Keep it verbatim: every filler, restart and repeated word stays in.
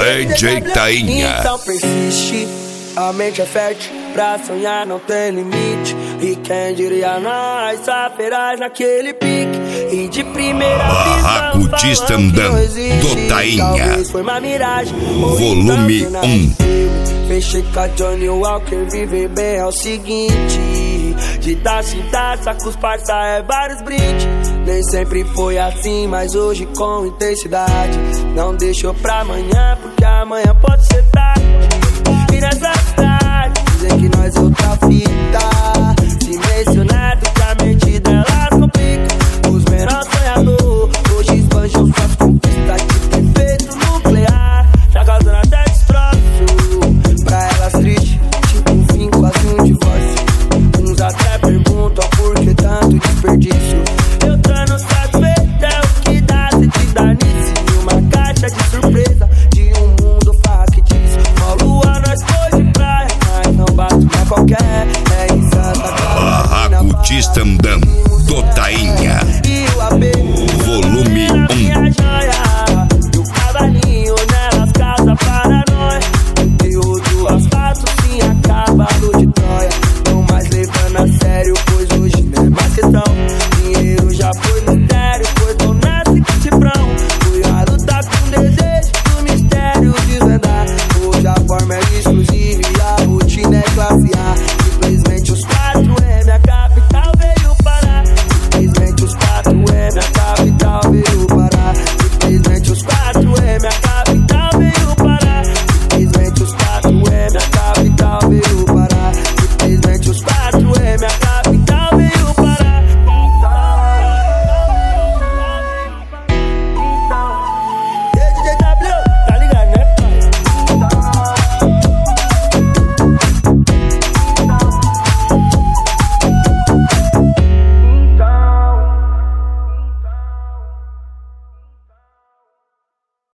D J Tainha. Então persiste, a mente é fértil, pra sonhar não tem limite. E quem diria nós, saberás naquele pique. E de primeira Barraco de stand-up do Tainha. Talvez foi uma miragem, Volume um. Fechei com a Johnny Walker, viver bem é o seguinte: de taça em taça, com os parça é vários brindes. Nem sempre foi assim, mas hoje com intensidade. Não deixou pra amanhã, porque amanhã pode ser tarde.